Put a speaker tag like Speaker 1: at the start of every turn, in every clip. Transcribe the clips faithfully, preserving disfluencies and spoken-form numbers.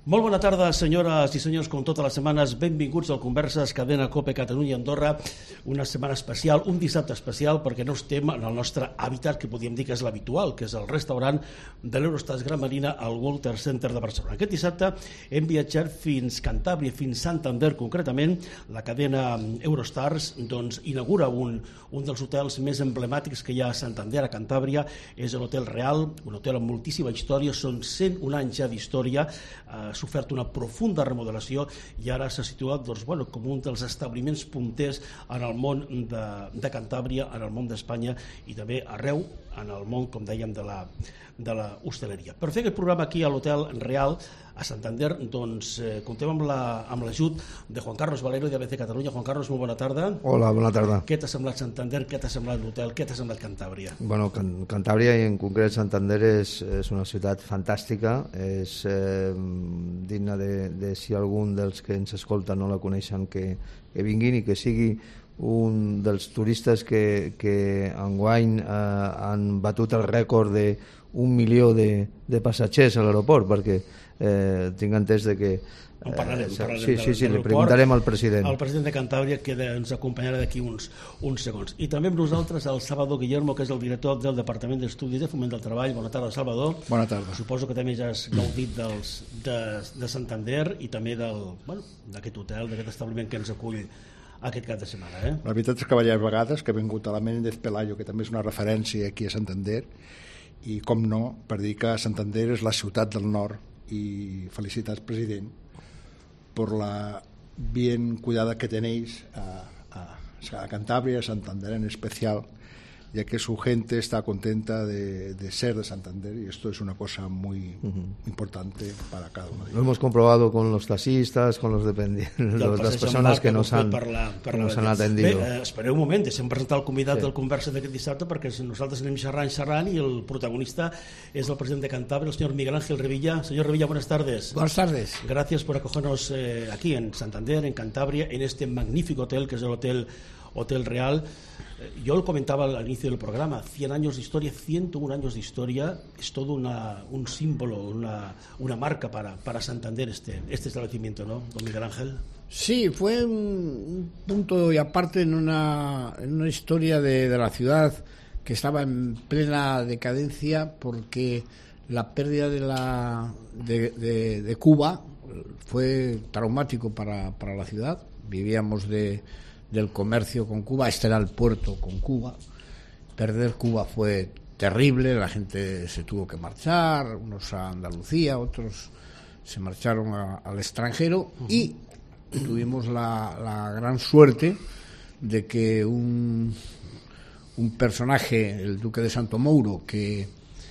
Speaker 1: Molt bona tarda, senyores i senyors, com totes les setmanes, benvinguts al Converses Cadena Cope Catalunya Andorra, una setmana especial, un dissabte especial, perquè no estem en el nostre hàbitat, que podríem dir que és l'habitual, que és el restaurant de l'Eurostars Gran Marina al Walter Center de Barcelona. Aquest dissabte hem viatjat fins Cantàbria, fins Santander concretament. La cadena Eurostars doncs, inaugura un, un dels hotels més emblemàtics que hi ha a Santander, a Cantàbria, és l'Hotel Real, un hotel amb moltíssima història, són cent un anys ja d'història, eh, s'ha ofert una profunda remodelació i ara s'ha situat doncs, bueno, com un dels establiments punters en el món de, de Cantàbria, en el món d'Espanya i també arreu en el món, com dèiem, de la, de la hostaleria. Per fer aquest programa aquí a l'Hotel Real a Santander, doncs eh, comptem amb la, amb l'ajut de Juan Carlos Valero de A B C Catalunya. Juan Carlos, molt bona tarda.
Speaker 2: Hola, bona tarda.
Speaker 1: Què t'ha semblat Santander? Què t'ha semblat l'hotel? Què t'ha semblat Cantàbria?
Speaker 2: Bueno, Can Cantàbria i en concret Santander és, és una ciutat fantàstica, és eh, digna de, de si algun dels que ens escolta no la coneixen que, que vinguin i que sigui un dels turistes que, que enguany eh, han batut el rècord d'un milió de, de passatgers a l'aeroport, perquè eh, tinc entès de que
Speaker 1: En parlarem,
Speaker 2: eh,
Speaker 1: parlarem
Speaker 2: sí,
Speaker 1: de,
Speaker 2: sí, sí,
Speaker 1: de
Speaker 2: li preguntarem al president.
Speaker 1: El president de Cantàbria, que ens acompanyarà d'aquí uns, uns segons. I també amb nosaltres el Salvador Guillermo, que és el director del Departament d'Estudis de Foment del Treball. Bona tarda, Salvador.
Speaker 3: Bona tarda.
Speaker 1: Suposo que també ja has gaudit dels, de, de Santander i també del, bueno, d'aquest hotel, d'aquest establiment que ens acull aquest cap de setmana. Eh?
Speaker 3: La veritat és que diverses vegades que he vingut a la Menéndez Pelayo, que també és una referència aquí a Santander, i com no, per dir que Santander és la ciutat del nord, i felicitats, president, por la bien cuidada que tenéis a, a, a Cantabria, a Santander en especial, ya que su gente está contenta de, de ser de Santander, y esto es una cosa muy uh-huh. importante para cada uno de ellos.
Speaker 2: Lo hemos comprobado con los taxistas, con los dependientes, las personas que nos han,
Speaker 1: per la, per
Speaker 2: que nos han
Speaker 1: Bé,
Speaker 2: atendido.
Speaker 1: eh, espereu un moment, deixem presentar el convidat
Speaker 2: Sí.
Speaker 1: del Conversa d'aquest dissabte, perquè nosaltres anem xerrant, xerrant, i el protagonista és el president de Cantàbria, el señor Miguel Ángel Revilla. Señor Revilla, buenas tardes.
Speaker 4: Buenas tardes.
Speaker 1: Gracias por acogernos eh, aquí en Santander, en Cantabria, en este magnífico hotel que es el Hotel, Hotel Real. Eh, yo lo comentaba al inicio del programa, cien años de historia, ciento un años de historia, es todo una, un símbolo, una, una marca para, para Santander este, este establecimiento, ¿no, don Miguel Ángel?
Speaker 4: Sí, fue un punto y aparte en una, en una historia de, de la ciudad que estaba en plena decadencia porque la pérdida de, la, de, de, de Cuba fue traumático para, para la ciudad. Vivíamos de, del comercio con Cuba, este era el puerto con Cuba. Perder Cuba fue terrible, la gente se tuvo que marchar, unos a Andalucía, otros se marcharon a, al extranjero uh-huh. y tuvimos la, la gran suerte de que un, un personaje, el duque de Santo Mouro, que,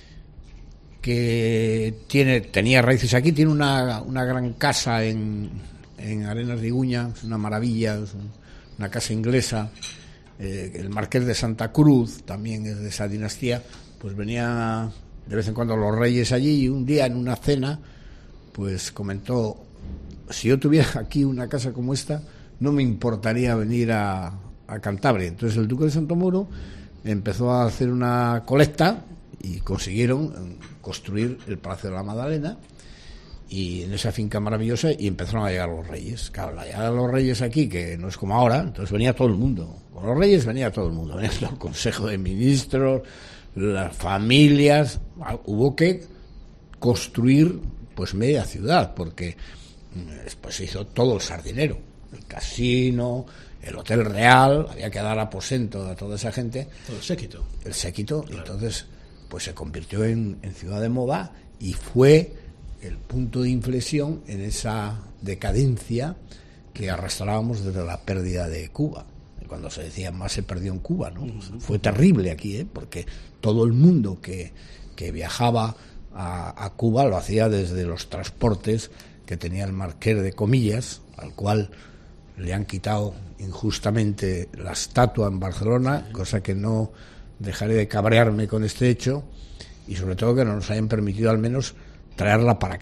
Speaker 4: que tiene, tenía raíces aquí, tiene una, una gran casa en, en Arenas de Iguña, es una maravilla, es un, una casa inglesa, eh, el marqués de Santa Cruz también es de esa dinastía, pues venía de vez en cuando los reyes allí y un día en una cena pues comentó: si yo tuviera aquí una casa como esta, no me importaría venir a, a Cantabria. Entonces el duque de Santo Mouro empezó a hacer una colecta y consiguieron construir el Palacio de la Magdalena, y en esa finca maravillosa, y empezaron a llegar los reyes. Claro, la llegada de los reyes aquí, que no es como ahora, entonces venía todo el mundo. Con los reyes venía todo el mundo, venía todo el Consejo de Ministros, las familias. Hubo que construir pues media ciudad, porque después se hizo todo el Sardinero, el casino, el Hotel Real, había que dar aposento a toda esa gente.
Speaker 1: Todo el séquito.
Speaker 4: El séquito, claro. Entonces pues se convirtió en, en ciudad de moda y fue el punto de inflexión en esa decadencia que arrastrábamos desde la pérdida de Cuba. Cuando se decía más se perdió en Cuba, ¿no? Uh-huh. Fue terrible aquí, ¿eh? Porque todo el mundo que, que viajaba a, a Cuba lo hacía desde los transportes que tenía el Marqués de Comillas, al cual le han quitado injustamente la estatua en Barcelona, cosa que no dejaré de cabrearme con este hecho, y sobre todo que no nos hayan permitido al menos traerla para acá,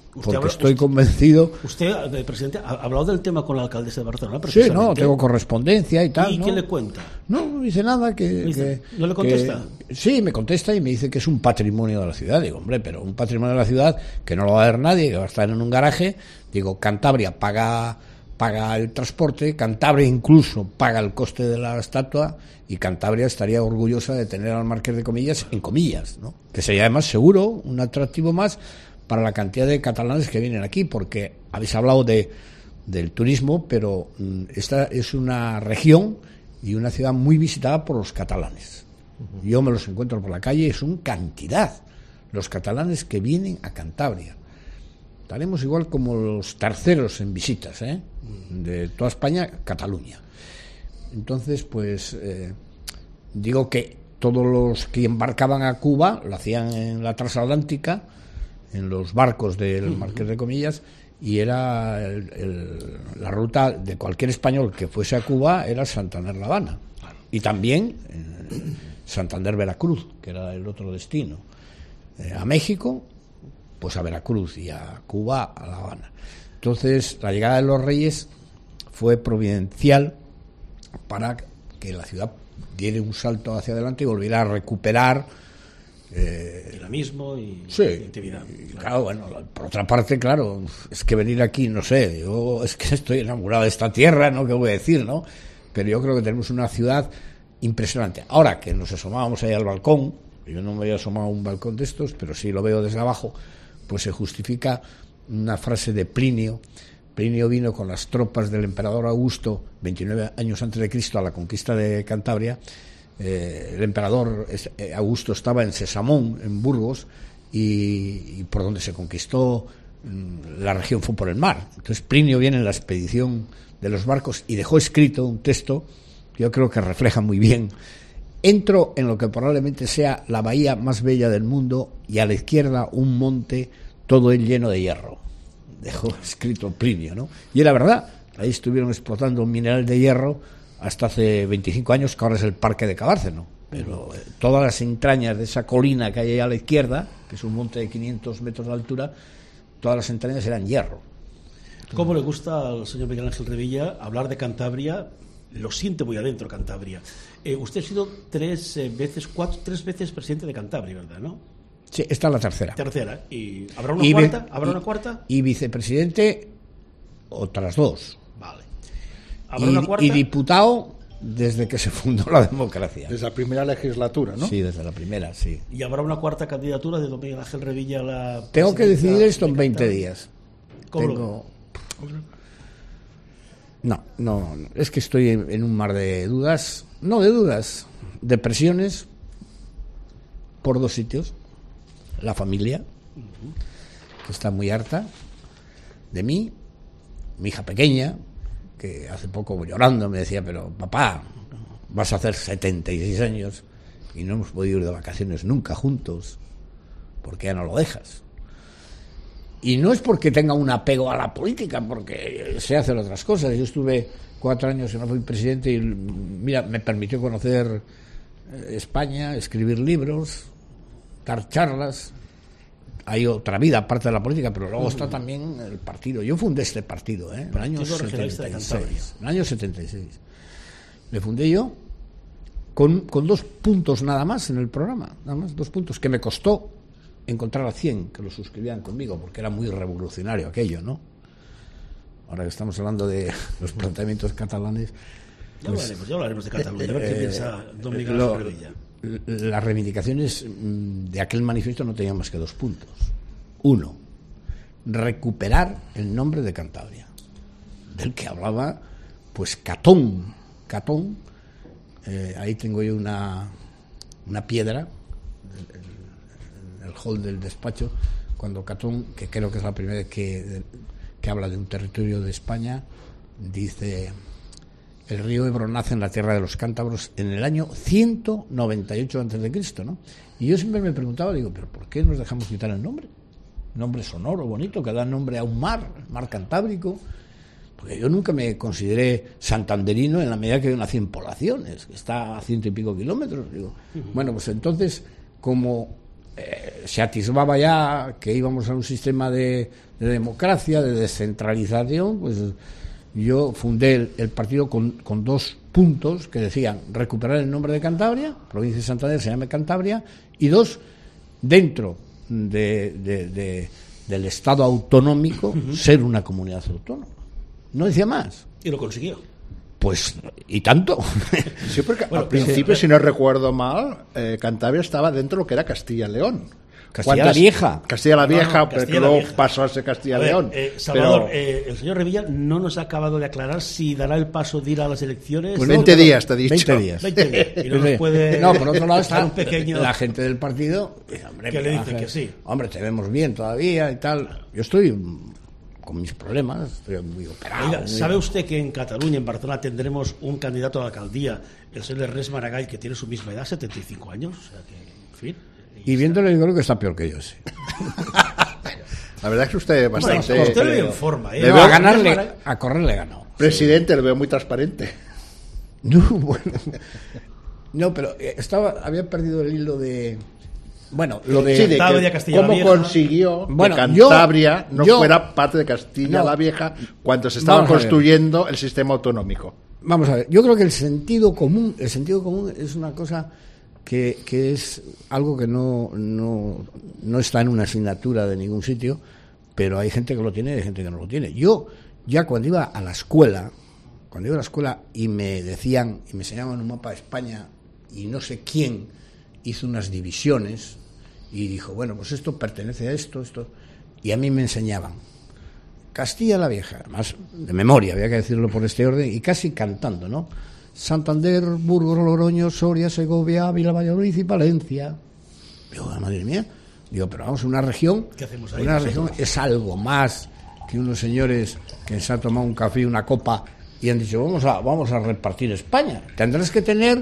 Speaker 4: porque
Speaker 1: habla,
Speaker 4: estoy
Speaker 1: usted,
Speaker 4: convencido.
Speaker 1: Usted, eh, presidente, ha hablado del tema con la alcaldesa de Barcelona.
Speaker 4: Sí, no, tengo correspondencia y tal.
Speaker 1: ¿Y
Speaker 4: ¿no?
Speaker 1: qué le cuenta?
Speaker 4: No, no dice nada. Que,
Speaker 1: ¿Dice?
Speaker 4: que
Speaker 1: ¿No le contesta?
Speaker 4: Que, sí, me contesta y me dice que es un patrimonio de la ciudad. Digo, hombre, pero un patrimonio de la ciudad que no lo va a ver nadie, que va a estar en un garaje. Digo, Cantabria paga, paga el transporte, Cantabria incluso paga el coste de la estatua, y Cantabria estaría orgullosa de tener al Marqués de Comillas en Comillas, ¿no? Que sería además seguro un atractivo más para la cantidad de catalanes que vienen aquí, porque habéis hablado de del turismo, pero mm, esta es una región y una ciudad muy visitada por los catalanes. Uh-huh. Yo me los encuentro por la calle, son cantidad los catalanes que vienen a Cantabria. Estaremos igual como los terceros en visitas, ¿eh? De toda España, Cataluña. Entonces, pues eh, digo que todos los que embarcaban a Cuba lo hacían en la transatlántica, en los barcos del Marqués de Comillas, y era el, el, la ruta de cualquier español que fuese a Cuba era Santander-La Habana, y también eh, Santander-Veracruz, que era el otro destino, eh, a México, pues a Veracruz, y a Cuba a La Habana. Entonces la llegada de los Reyes fue providencial para que la ciudad diera un salto hacia adelante y volviera a recuperar
Speaker 1: Eh, dinamismo y,
Speaker 4: sí,
Speaker 1: y actividad.
Speaker 4: Y, claro, bueno, por otra parte, claro, es que venir aquí, no sé, yo es que estoy enamorado de esta tierra, ¿no? ¿Qué voy a decir, no? Pero yo creo que tenemos una ciudad impresionante. Ahora que nos asomábamos ahí al balcón, yo no me había asomado a un balcón de estos, pero sí lo veo desde abajo, pues se justifica una frase de Plinio. Plinio vino con las tropas del emperador Augusto, veintinueve años antes de Cristo, a la conquista de Cantabria. Eh, el emperador Augusto estaba en Sesamón, en Burgos, y, y por donde se conquistó la región fue por el mar. Entonces Plinio viene en la expedición de los barcos y dejó escrito un texto que yo creo que refleja muy bien. Entro en lo que probablemente sea la bahía más bella del mundo, y a la izquierda un monte, todo él lleno de hierro. Dejó escrito Plinio, ¿no? Y era verdad, ahí estuvieron explotando un mineral de hierro hasta hace veinticinco años, que ahora es el Parque de Cabárceno. Pero eh, todas las entrañas de esa colina que hay ahí a la izquierda, que es un monte de quinientos metros de altura, todas las entrañas eran hierro.
Speaker 1: ¿Cómo le gusta al señor Miguel Ángel Revilla hablar de Cantabria? Lo siente muy adentro, Cantabria. Eh, usted ha sido tres eh, veces, cuatro, tres veces presidente de Cantabria, ¿verdad, no?
Speaker 4: Sí, esta es la tercera.
Speaker 1: Tercera. ¿Y habrá una
Speaker 4: y
Speaker 1: cuarta? ¿Habrá
Speaker 4: y,
Speaker 1: una cuarta?
Speaker 4: Y vicepresidente, otras dos.
Speaker 1: Vale. ¿Habrá
Speaker 4: y,
Speaker 1: una cuarta?
Speaker 4: Y diputado desde que se fundó la democracia.
Speaker 3: Desde la primera legislatura, ¿no?
Speaker 4: Sí, desde la primera, sí.
Speaker 1: ¿Y habrá una cuarta candidatura de don Miguel Ángel Revilla a la...
Speaker 4: Tengo que decidir esto en veinte días.
Speaker 1: ¿Cómo
Speaker 4: Tengo... No, no, no, es que estoy en, en un mar de dudas, no de dudas, de presiones por dos sitios. La familia, que está muy harta de mí, mi hija pequeña, que hace poco llorando me decía, pero papá, vas a hacer setenta y seis años y no hemos podido ir de vacaciones nunca juntos, ¿por qué ya no lo dejas? Y no es porque tenga un apego a la política, porque sé hacer otras cosas. Yo estuve cuatro años que no fui presidente y, mira, me permitió conocer España, escribir libros, dar charlas. Hay otra vida aparte de la política, pero luego está también el partido. Yo fundé este partido, ¿eh? En el año setenta y seis. En el año setenta y seis. Le fundé yo con, con dos puntos nada más en el programa, nada más dos puntos, que me costó encontrar a cien que lo suscribían conmigo, porque era muy revolucionario aquello, ¿no? Ahora que estamos hablando de los planteamientos catalanes,
Speaker 1: ya, pues, hablaremos, ya hablaremos de Cataluña, a ver qué eh, piensa don Miguel
Speaker 4: lo,
Speaker 1: Ángel Revilla.
Speaker 4: Las reivindicaciones de aquel manifiesto no tenían más que dos puntos. Uno, recuperar el nombre de Cantabria, del que hablaba pues Catón. Catón, eh, ahí tengo yo una, una piedra en el hall del despacho, cuando Catón, que creo que es la primera vez que, que habla de un territorio de España, dice: el río Ebro nace en la tierra de los cántabros en el año ciento noventa y ocho antes de Cristo, ¿no? Y yo siempre me preguntaba, digo, ¿pero por qué nos dejamos quitar el nombre? Nombre sonoro, bonito, que da nombre a un mar, el mar Cantábrico. Porque yo nunca me consideré santanderino en la medida que yo nací en Poblaciones, que está a ciento y pico kilómetros. Digo, uh-huh. Bueno, pues entonces, como eh, se atisbaba ya que íbamos a un sistema de, de democracia, de descentralización, pues yo fundé el, el partido con, con dos puntos que decían recuperar el nombre de Cantabria, provincia de Santander se llama Cantabria, y dos, dentro de, de, de, del Estado autonómico, uh-huh. ser una comunidad autónoma. No decía más.
Speaker 1: Y lo consiguió.
Speaker 4: Pues, y tanto.
Speaker 3: Sí, porque bueno, al principio, sí, si no recuerdo mal, eh, Cantabria estaba dentro de lo que era Castilla y León.
Speaker 4: Castilla la Vieja.
Speaker 3: Castilla la Vieja, no, no,
Speaker 1: Castilla
Speaker 3: porque
Speaker 1: la
Speaker 3: luego
Speaker 1: Vieja.
Speaker 3: pasó a ser Castilla y León.
Speaker 1: Eh, Salvador,
Speaker 3: pero...
Speaker 1: eh, el señor Revilla no nos ha acabado de aclarar si dará el paso de ir a las elecciones.
Speaker 3: Pues veinte no, días, te he dicho.
Speaker 4: veinte días.
Speaker 1: veinte días. Y no, nos puede...
Speaker 4: no, por otro lado está
Speaker 1: un pequeño...
Speaker 4: la gente del partido, eh, hombre,
Speaker 1: que le dice
Speaker 4: hace,
Speaker 1: que sí.
Speaker 4: Hombre, te vemos bien todavía y tal. Yo estoy con mis problemas, estoy muy operado.
Speaker 1: Oiga,
Speaker 4: muy...
Speaker 1: ¿sabe usted que en Cataluña, en Barcelona, tendremos un candidato a la alcaldía, el señor Ernest Maragall, que tiene su misma edad, setenta y cinco años? O sea que, en fin...
Speaker 4: Y viéndole, yo creo que está peor que yo, sí.
Speaker 3: La verdad es que usted es bastante...
Speaker 1: Bueno, usted le veo en forma, ¿eh?
Speaker 4: No, a ganarle, a correrle ganó.
Speaker 3: Presidente, sí. Le veo muy transparente.
Speaker 4: No, bueno... No, pero estaba, había perdido el hilo de... Bueno, lo de,
Speaker 3: sí, de
Speaker 1: que,
Speaker 3: cómo
Speaker 1: Vieja.
Speaker 3: consiguió
Speaker 4: bueno,
Speaker 3: que Cantabria
Speaker 4: yo,
Speaker 3: no
Speaker 4: yo,
Speaker 3: fuera parte de Castilla no, la Vieja cuando se estaba construyendo el sistema autonómico.
Speaker 4: Vamos a ver, yo creo que el sentido común, el sentido común es una cosa que, que es algo que no, no, no está en una asignatura de ningún sitio, pero hay gente que lo tiene y hay gente que no lo tiene. Yo, ya cuando iba a la escuela, cuando iba a la escuela y me decían, y me enseñaban un mapa de España, y no sé quién hizo unas divisiones, y dijo, bueno, pues esto pertenece a esto, esto, y a mí me enseñaban Castilla la Vieja, además de memoria, había que decirlo por este orden, y casi cantando, ¿no? Santander, Burgos, Logroño, Soria, Segovia, Ávila, Valladolid y Palencia. Digo, madre mía, digo, pero vamos, una región,
Speaker 1: ¿qué hacemos ahí?
Speaker 4: Una región es algo más que unos señores que se han tomado un café y una copa y han dicho, vamos a, vamos a repartir España. Tendrás que tener...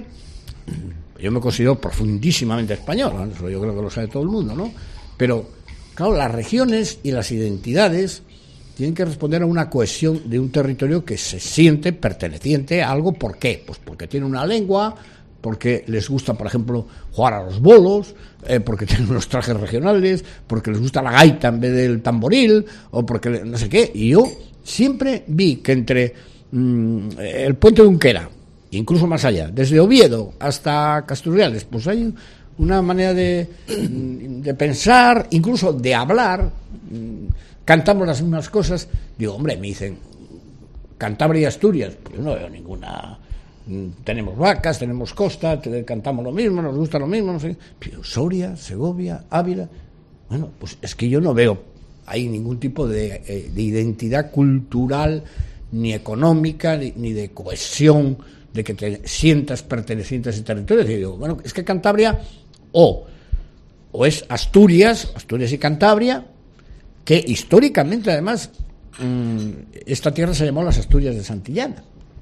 Speaker 4: Yo me considero profundísimamente español, ¿no? Eso yo creo que lo sabe todo el mundo, ¿no? Pero, claro, las regiones y las identidades tienen que responder a una cohesión de un territorio que se siente perteneciente a algo. ¿Por qué? Pues porque tiene una lengua, porque les gusta, por ejemplo, jugar a los bolos, eh, porque tienen unos trajes regionales, porque les gusta la gaita en vez del tamboril, o porque no sé qué. Y yo siempre vi que entre mmm, el puente de Unquera, incluso más allá, desde Oviedo hasta Casturriales, pues hay una manera de, de pensar, incluso de hablar, cantamos las mismas cosas. Digo, hombre, me dicen Cantabria y Asturias, pues yo no veo ninguna, tenemos vacas, tenemos costa, cantamos lo mismo, nos gusta lo mismo, no sé, pero Soria, Segovia, Ávila, bueno, pues es que yo no veo ahí ningún tipo de, de identidad cultural, ni económica, ni, ni de cohesión, de que te sientas perteneciente a ese territorio. Y digo, bueno, es que Cantabria o, o es Asturias, Asturias y Cantabria, que históricamente además mmm, esta tierra se llamó las Asturias de Santillana,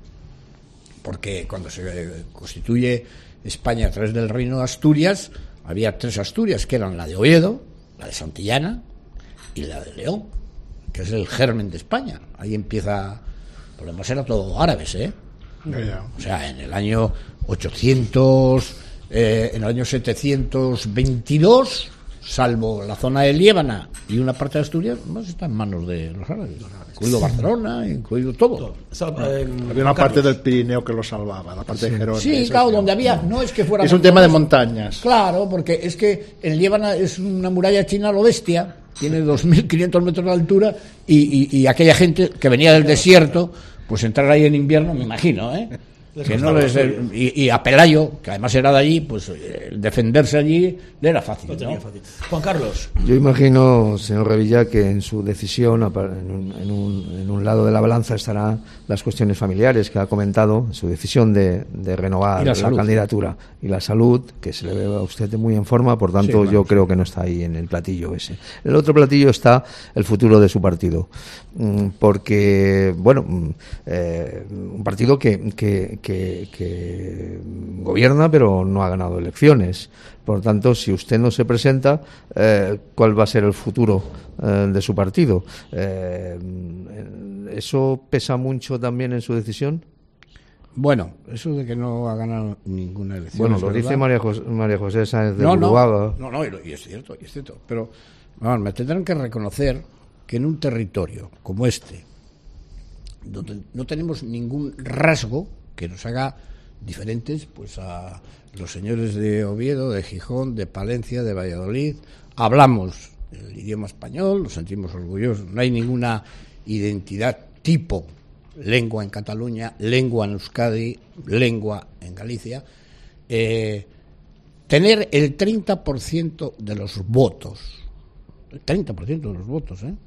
Speaker 4: porque cuando se constituye España a través del Reino de Asturias, había tres Asturias, que eran la de Oviedo, la de Santillana y la de León, que es el germen de España. Ahí empieza, por lo demás era todo árabes, ¿eh? O sea, en el año ochocientos, eh, en el año setecientos veintidós, salvo la zona de Liébana y una parte de Asturias, más está en manos de los árabes, incluido Barcelona, incluido todo.
Speaker 1: todo. Eh,
Speaker 3: había una parte del Pirineo que lo salvaba, la parte
Speaker 4: sí.
Speaker 3: de Gerona.
Speaker 4: Sí, claro, donde había, no es que fuera...
Speaker 3: Es un tema de montañas.
Speaker 4: Claro, porque es que en Liébana es una muralla china a lo bestia, tiene dos mil quinientos metros de altura, y, y, y aquella gente que venía del desierto, pues entrar ahí en invierno, me imagino, ¿eh? Que no les, y, y a Pelayo, que además era de allí, pues el defenderse allí le era fácil, ¿no?
Speaker 1: ¿no? Fácil. Juan Carlos.
Speaker 2: Yo imagino, señor Revilla, que en su decisión, en un, en, un, en un lado de la balanza estarán las cuestiones familiares que ha comentado, su decisión de, de renovar la, la candidatura y la salud, que se le ve a usted muy en forma, por tanto sí, bueno, yo sí. creo que no está ahí en el platillo ese. En el otro platillo está el futuro de su partido, porque, bueno, eh, un partido que, que Que, que gobierna pero no ha ganado elecciones. Por tanto, si usted no se presenta, eh, ¿cuál va a ser el futuro eh, de su partido? Eh, ¿Eso pesa mucho también en su decisión?
Speaker 4: Bueno, eso de que no ha ganado ninguna elección.
Speaker 2: Bueno,
Speaker 4: es
Speaker 2: lo
Speaker 4: verdad.
Speaker 2: dice María José, María José Sáenz de
Speaker 4: no,
Speaker 2: Buruaga.
Speaker 4: No, no, no, y es cierto, y es cierto. Pero vamos, me tendrán que reconocer que en un territorio como este, donde no tenemos ningún rasgo que nos haga diferentes pues a los señores de Oviedo, de Gijón, de Palencia, de Valladolid, hablamos el idioma español, nos sentimos orgullosos, no hay ninguna identidad tipo, lengua en Cataluña, lengua en Euskadi, lengua en Galicia, eh, tener el treinta por ciento de los votos, el treinta por ciento de los votos, ¿eh?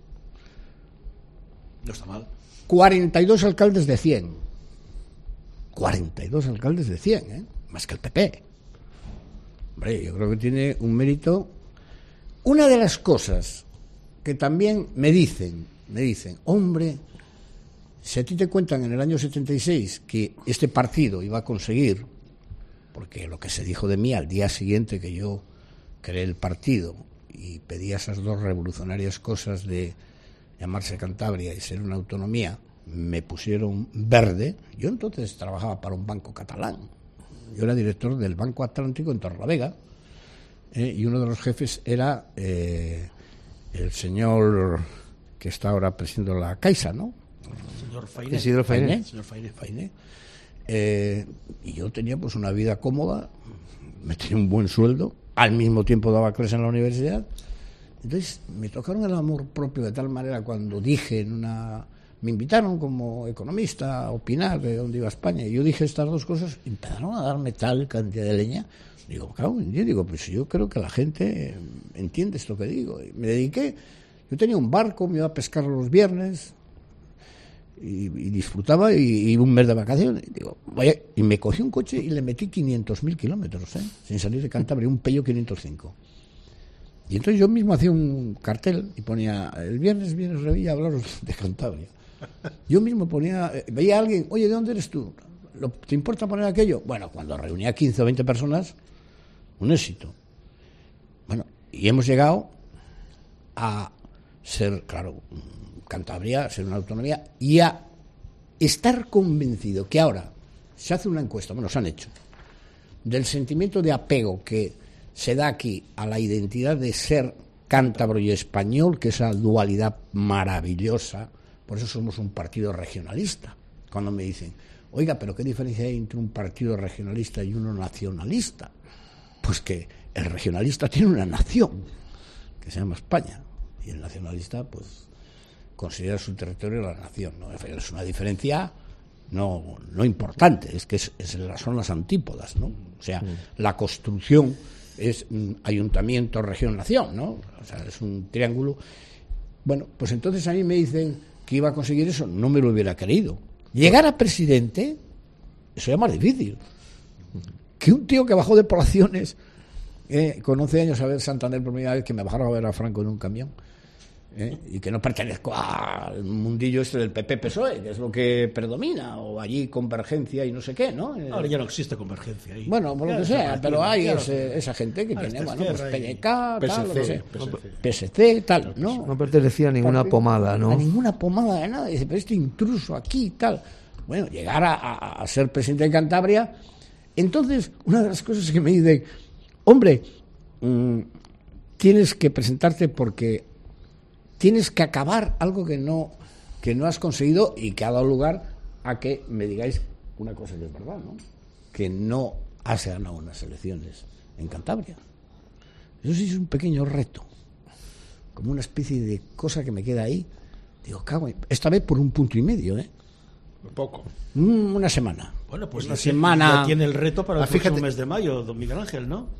Speaker 1: No está mal.
Speaker 4: cuarenta y dos alcaldes de cien. cuarenta y dos alcaldes de cien, ¿eh? Más que el P P. Hombre, yo creo que tiene un mérito. Una de las cosas que también me dicen, me dicen, hombre, si a ti te cuentan en el año setenta y seis que este partido iba a conseguir, porque lo que se dijo de mí al día siguiente que yo creé el partido y pedí esas dos revolucionarias cosas de llamarse Cantabria y ser una autonomía, me pusieron verde. Yo entonces trabajaba para un banco catalán. Yo era director del Banco Atlántico en Torrelavega, eh, y uno de los jefes era eh, el señor que está ahora presidiendo la Caixa, ¿no?
Speaker 1: Señor Fainé.
Speaker 2: Isidro Fainé.
Speaker 4: Fainé.
Speaker 1: Señor Fainé.
Speaker 4: Fainé. Eh, y yo tenía pues una vida cómoda, me tenía un buen sueldo, al mismo tiempo daba clases en la universidad. Entonces me tocaron el amor propio de tal manera cuando dije en una... Me invitaron como economista a opinar de dónde iba España y yo dije estas dos cosas, empezaron a darme tal cantidad de leña. Digo, claro, yo digo, pues yo creo que la gente entiende esto que digo. Y me dediqué, yo tenía un barco, me iba a pescar los viernes y, y disfrutaba y, y un mes de vacaciones. Y, digo, vaya, y me cogí un coche y le metí quinientos mil kilómetros, ¿eh? Sin salir de Cantabria, un Peugeot quinientos cinco. Y entonces yo mismo hacía un cartel y ponía, el viernes vienes Revilla a hablaros de Cantabria. Yo mismo ponía, veía a alguien, oye, ¿de dónde eres tú? ¿Te importa poner aquello? Bueno, cuando reunía quince o veinte personas, un éxito. Bueno, y hemos llegado a ser, claro, Cantabria, a ser una autonomía, y a estar convencido que ahora se hace una encuesta, bueno, se han hecho, del sentimiento de apego que se da aquí a la identidad de ser cántabro y español, que es esa dualidad maravillosa. Por eso somos un partido regionalista. Cuando me dicen, oiga, pero ¿qué diferencia hay entre un partido regionalista y uno nacionalista? Pues que el regionalista tiene una nación, que se llama España, y el nacionalista, pues, considera su territorio la nación, ¿no? Es una diferencia no, no importante, es que es, es, son las antípodas, ¿no? O sea, la construcción es mm, ayuntamiento, región, nación, ¿no? O sea, es un triángulo. Bueno, pues entonces a mí me dicen que iba a conseguir eso, no me lo hubiera creído. Llegar a presidente, eso ya es más difícil. Que un tío que bajó de poblaciones, eh, con once años a ver Santander por primera vez, que me bajaron a ver a Franco en un camión, ¿eh? Y que no pertenezco al mundillo este del P P P S O E, que es lo que predomina, o allí convergencia y no sé qué, ¿no?
Speaker 1: Ahora ya no existe convergencia ahí.
Speaker 4: Bueno, por lo
Speaker 1: Ya
Speaker 4: que
Speaker 1: está,
Speaker 4: sea,
Speaker 1: aquí,
Speaker 4: pero hay
Speaker 1: claro.
Speaker 4: ese, esa gente que
Speaker 1: Ahora
Speaker 4: tiene,
Speaker 1: está
Speaker 4: bueno, pues
Speaker 1: Esquerra y
Speaker 4: P N K,
Speaker 3: P S C,
Speaker 4: tal, lo que sea.
Speaker 3: P S C.
Speaker 4: P S C, tal, ¿no?
Speaker 2: No pertenecía a ninguna pomada,
Speaker 4: A
Speaker 2: ¿no?
Speaker 4: ninguna pomada de nada. Dice, pero este intruso aquí y tal. Bueno, llegar a, a, a ser presidente de Cantabria. Entonces, una de las cosas que me dicen, hombre, mmm, tienes que presentarte porque tienes que acabar algo que no, que no has conseguido y que ha dado lugar a que me digáis una cosa que es verdad, ¿no? Que no has ganado unas elecciones en Cantabria. Eso sí es un pequeño reto, como una especie de cosa que me queda ahí. Digo, cago, esta vez por un punto y medio, ¿eh?
Speaker 3: Poco.
Speaker 4: Mm, una semana.
Speaker 1: Bueno, pues
Speaker 4: una
Speaker 1: ya,
Speaker 4: semana.
Speaker 1: ya tiene el reto para el
Speaker 3: Ah,
Speaker 1: próximo
Speaker 3: fíjate.
Speaker 1: mes de mayo, don Miguel Ángel, ¿no?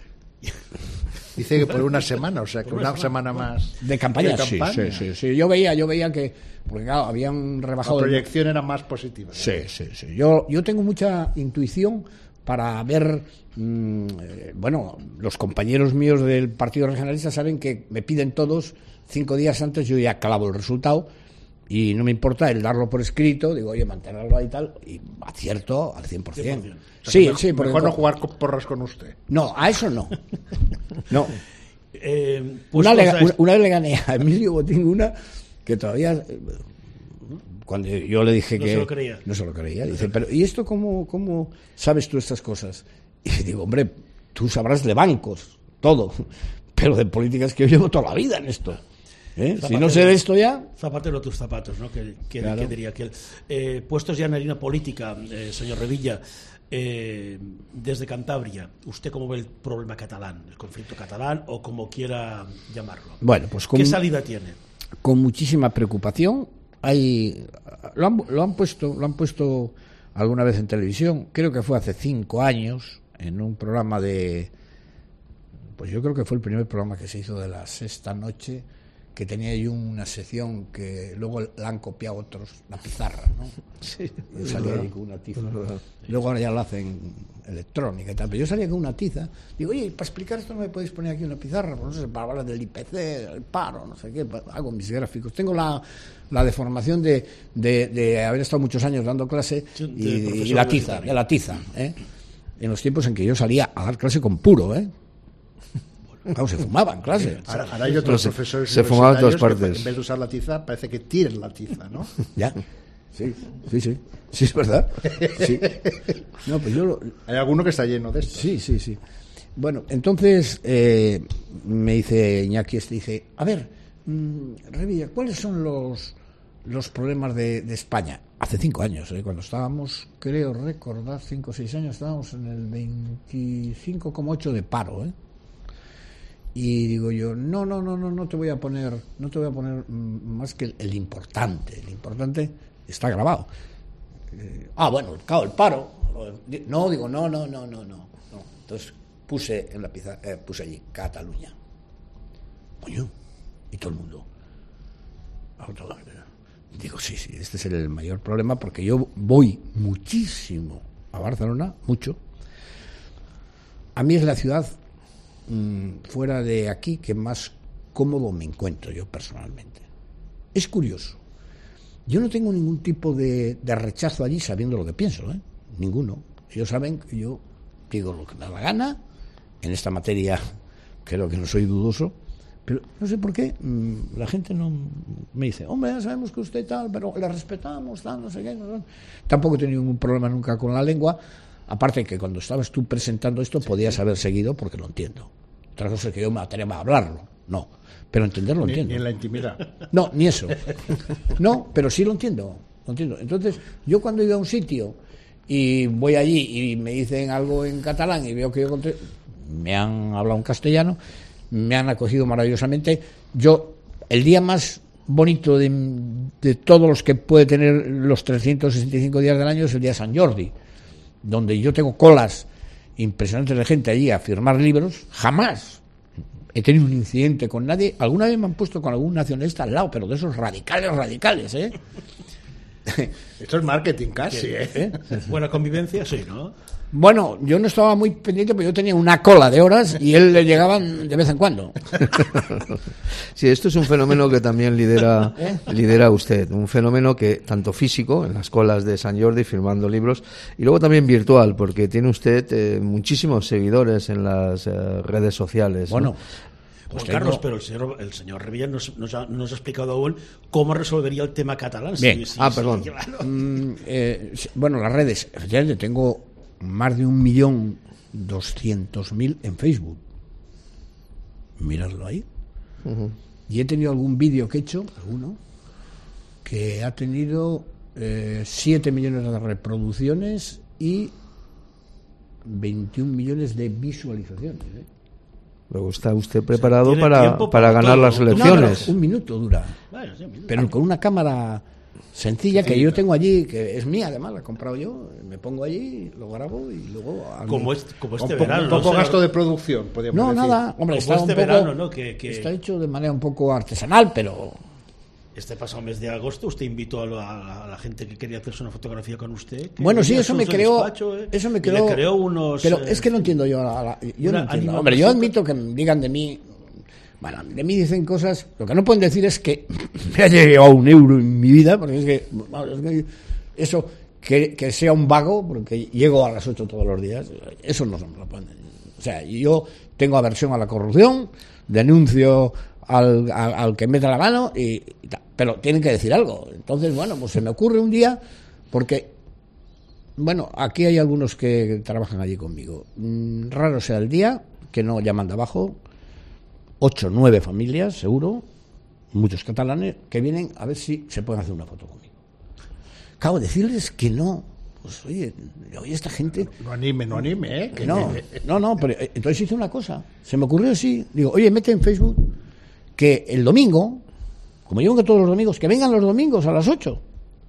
Speaker 3: Dice que por una semana, o sea, que
Speaker 1: Por
Speaker 3: una
Speaker 1: una
Speaker 3: semana más
Speaker 4: De campaña,
Speaker 3: de
Speaker 4: sí,
Speaker 3: campaña.
Speaker 4: sí, sí, sí. Yo veía, yo veía que, porque claro, habían
Speaker 3: La
Speaker 4: rebajado. el-
Speaker 3: proyección era más positiva.
Speaker 4: Sí, sí, sí. Yo, yo tengo mucha intuición para ver, mmm, eh, bueno, los compañeros míos del Partido Regionalista saben que me piden todos cinco días antes, yo ya clavo el resultado y no me importa el darlo por escrito, digo, oye, mantenerlo ahí y tal, y acierto al cien por ciento.
Speaker 1: cien por ciento.
Speaker 3: O sea,
Speaker 4: Sí,
Speaker 3: que mejor,
Speaker 4: sí, porque
Speaker 3: mejor no
Speaker 4: co-
Speaker 3: jugar con porras con usted.
Speaker 4: No, a eso no. No.
Speaker 1: Eh, pues
Speaker 4: Una, le,
Speaker 1: cosa
Speaker 4: una,
Speaker 1: es-
Speaker 4: una vez le gané a Emilio Botín una que todavía eh, Cuando yo le dije
Speaker 1: no
Speaker 4: que...
Speaker 1: se lo creía.
Speaker 4: No se lo creía. Dice, pero ¿y esto cómo, cómo sabes tú estas cosas? Y digo, hombre, tú sabrás de bancos, todo, pero de políticas que yo llevo toda la vida en esto. ¿Eh? Si no sé de esto ya...
Speaker 1: Zapatero tus zapatos, ¿no? Que, que,
Speaker 4: Claro.
Speaker 1: que diría aquel. Eh, puestos ya en harina política, eh, señor Revilla, eh, desde Cantabria, ¿usted cómo ve el problema catalán, el conflicto catalán o como quiera llamarlo?
Speaker 4: Bueno, pues con,
Speaker 1: ¿Qué salida tiene?
Speaker 4: con muchísima preocupación. Hay, lo, han, lo han puesto, lo han puesto alguna vez en televisión. Creo que fue hace cinco años en un programa de, pues yo creo que fue el primer programa que se hizo de la sexta noche, que tenía ahí una sección que luego la han copiado otros, la pizarra, ¿no?
Speaker 2: Sí,
Speaker 4: Yo salía ahí con una tiza. Luego ahora ya lo hacen electrónica y tal, pero yo salía con una tiza. Digo, oye, para explicar esto no me podéis poner aquí una pizarra, pues no sé, para hablar del I P C, del paro, no sé qué, hago mis gráficos. Tengo la, la deformación de, de, de haber estado muchos años dando clase
Speaker 1: Sí,
Speaker 4: y,
Speaker 1: de
Speaker 4: y
Speaker 1: profesor
Speaker 4: la tiza,
Speaker 1: universitario.
Speaker 4: de la tiza, ¿eh? En los tiempos en que yo salía a dar clase con puro, ¿eh? Claro, se fumaba en clase.
Speaker 3: Ahora, ahora hay otros
Speaker 2: se-
Speaker 3: profesores
Speaker 2: se fumaba en todas
Speaker 3: universitarios que
Speaker 2: partes.
Speaker 3: en vez de usar la tiza parece que tiren la tiza, ¿no?
Speaker 4: Ya. Sí, sí, sí. Sí, es verdad. Sí. No, pues yo lo,
Speaker 3: Hay alguno que está lleno de esto.
Speaker 4: Sí, sí, sí. Bueno, entonces eh, me dice Iñaki, este dice, a ver, mmm, Revilla, ¿cuáles son los, los problemas de, de España? Hace cinco años, ¿eh? Cuando estábamos, creo recordar, cinco o seis años, estábamos en el veinticinco coma ocho de paro, ¿eh? Y digo yo, no, no, no, no, no te voy a poner, no te voy a poner mm, más que el, el importante. El importante está grabado. Eh, ah, bueno, claro, el paro. No, digo, no, no, no, no, no. no. Entonces puse en la pizarra, eh, puse allí Cataluña. Coño, y todo el mundo. Digo, sí, sí, este es el mayor problema porque yo voy muchísimo a Barcelona, mucho. A mí es la ciudad mmm, fuera de aquí que más cómodo me encuentro yo personalmente. Es curioso. Yo no tengo ningún tipo de, de rechazo allí sabiendo lo que pienso, ¿eh? Ninguno. Ellos saben que yo digo lo que me da la gana. En esta materia creo que no soy dudoso. Pero no sé por qué mmm, la gente no me dice, hombre, ya sabemos que usted tal, pero le respetamos, tal, no sé qué. No, no. Tampoco he tenido ningún problema nunca con la lengua. Aparte que cuando estabas tú presentando esto podías haber seguido porque lo entiendo. Otra cosa es que yo me atreva a hablarlo. No. Pero entenderlo
Speaker 3: Ni,
Speaker 4: entiendo.
Speaker 3: ni en la intimidad.
Speaker 4: No, ni eso. No, pero sí lo entiendo, lo entiendo. Entonces, yo cuando iba a un sitio y voy allí y me dicen algo en catalán y veo que yo conté, me han hablado en castellano, me han acogido maravillosamente. Yo, el día más bonito de, de todos los que puede tener los trescientos sesenta y cinco días del año es el día de San Jordi, donde yo tengo colas impresionantes de gente allí a firmar libros. Jamás he tenido un incidente con nadie. Alguna vez me han puesto con algún nacionalista al lado, pero de esos radicales, radicales, ¿eh?
Speaker 3: Esto es marketing casi, ¿eh?
Speaker 4: ¿Eh?
Speaker 1: Buena convivencia, sí, ¿no?
Speaker 4: Bueno, yo no estaba muy pendiente, pero yo tenía una cola de horas y él le llegaban de vez en cuando.
Speaker 2: Sí, esto es un fenómeno que también lidera, lidera usted, un fenómeno que tanto físico, en las colas de San Jordi firmando libros, y luego también virtual, porque tiene usted eh, muchísimos seguidores en las eh, redes sociales.
Speaker 4: Bueno,
Speaker 2: ¿no?
Speaker 1: Juan
Speaker 4: tengo-
Speaker 1: Carlos, pero el señor, el señor Revilla nos, nos, ha, nos ha explicado aún cómo resolvería el tema catalán.
Speaker 4: Bien.
Speaker 1: Sí, sí,
Speaker 2: Ah,
Speaker 1: sí,
Speaker 2: perdón.
Speaker 1: claro.
Speaker 4: Mm, eh, sí, bueno, las redes, efectivamente, tengo más de un millón doscientos mil en Facebook. Miradlo ahí.
Speaker 2: Ujú.
Speaker 4: Y he tenido algún vídeo que he hecho, alguno, que ha tenido eh, siete millones de reproducciones y veintiún millones de visualizaciones. ¿eh?
Speaker 2: Luego está usted preparado
Speaker 1: tiene
Speaker 2: para,
Speaker 1: tiempo
Speaker 2: para
Speaker 1: para
Speaker 2: ganar
Speaker 1: todo.
Speaker 2: las
Speaker 1: No,
Speaker 4: No,
Speaker 2: elecciones.
Speaker 4: pero un minuto dura.
Speaker 1: Bueno, sí, mira.
Speaker 4: Pero con una cámara sencilla que yo tengo allí, que es mía además, la he comprado yo, me pongo allí, lo grabo y luego... a mí-
Speaker 1: como, este, como
Speaker 3: Un
Speaker 1: este
Speaker 3: poco,
Speaker 1: verano.
Speaker 3: un
Speaker 1: ¿no,
Speaker 3: poco
Speaker 1: señor?
Speaker 3: gasto de producción, podríamos
Speaker 4: No,
Speaker 3: decir.
Speaker 4: nada, hombre,
Speaker 1: Como
Speaker 4: está
Speaker 1: este
Speaker 4: un poco...
Speaker 1: verano, ¿no? Que- que-
Speaker 4: Está hecho de manera un poco artesanal, pero...
Speaker 1: Este pasado mes de agosto usted invitó a la, a la gente que quería hacerse una fotografía con usted. que
Speaker 4: Bueno, sí,
Speaker 1: venía
Speaker 4: eso
Speaker 1: a
Speaker 4: me
Speaker 1: su
Speaker 4: creó...
Speaker 1: despacho, ¿eh?
Speaker 4: Eso me
Speaker 1: Y
Speaker 4: creó...
Speaker 1: le creó unos...
Speaker 4: Pero
Speaker 1: eh,
Speaker 4: es que no entiendo yo... a la- yo
Speaker 1: una
Speaker 4: no entiendo.
Speaker 1: ánima
Speaker 4: Hombre, yo
Speaker 1: resulta-
Speaker 4: admito que me digan de mí... Bueno, de mí dicen cosas... Lo que no pueden decir es que me haya llegado un euro en mi vida, porque es que... es que eso, que, que sea un vago, porque llego a las ocho todos los días, eso no se me lo pueden decir. O sea, yo tengo aversión a la corrupción, denuncio al, al, al que meta la mano y, y tal. pero tienen que decir algo. Entonces, bueno, pues se me ocurre un día, porque, bueno, aquí hay algunos que trabajan allí conmigo. Mm, raro sea el día que no llaman de abajo, ocho, nueve familias, seguro, muchos catalanes, que vienen a ver si se pueden hacer una foto conmigo. Acabo de decirles que no. Pues oye, oye, esta gente...
Speaker 3: No anime, no anime, ¿eh? Que
Speaker 4: no, no, no, pero entonces hice una cosa. Se me ocurrió así. Digo, oye, mete en Facebook que el domingo, como llevo que todos los domingos, que vengan los domingos a las ocho.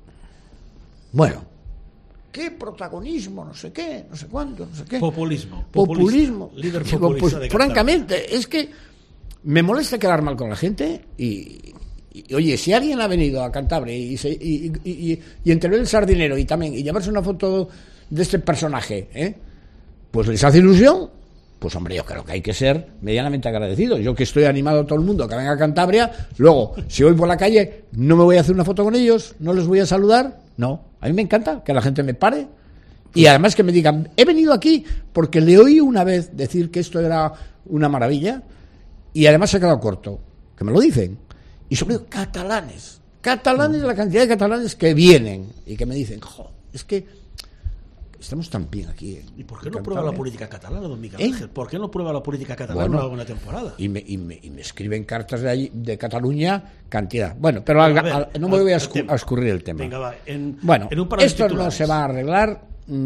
Speaker 4: Bueno, ¿qué protagonismo? No sé qué, no sé cuánto, no sé qué.
Speaker 1: Populismo.
Speaker 4: Populismo.
Speaker 1: Líder
Speaker 4: Digo,
Speaker 1: populista
Speaker 4: pues,
Speaker 1: de
Speaker 4: francamente, es que me molesta quedar mal con la gente y... Y, oye, si alguien ha venido a Cantabria y, se, y, y, y, y entre el sardinero y también y llevarse una foto de este personaje, ¿eh? Pues les hace ilusión, pues hombre, yo creo que hay que ser medianamente agradecidos. Yo que estoy animado a todo el mundo a que venga a Cantabria, luego, si voy por la calle, no me voy a hacer una foto con ellos, no les voy a saludar, no. A mí me encanta que la gente me pare y además que me digan, he venido aquí porque le oí una vez decir que esto era una maravilla y además se ha quedado corto, que me lo dicen. Y sobre todo catalanes, catalanes, la cantidad de catalanes que vienen y que me dicen, jo, es que estamos tan bien aquí.
Speaker 1: ¿Y por qué no prueba la política catalana, don Miguel
Speaker 4: ¿Eh?
Speaker 1: Ángel? ¿Por qué no prueba la política catalana
Speaker 4: Bueno,
Speaker 1: en alguna temporada?
Speaker 4: Y me, y, me, y me escriben cartas de allí, de Cataluña, cantidad. Bueno, pero al,
Speaker 1: a ver,
Speaker 4: al, no me voy a, escu
Speaker 1: tema.
Speaker 4: a escurrir el tema.
Speaker 1: Venga, va. En,
Speaker 4: bueno,
Speaker 1: en un par de
Speaker 4: esto
Speaker 1: titulares.
Speaker 4: no se va a arreglar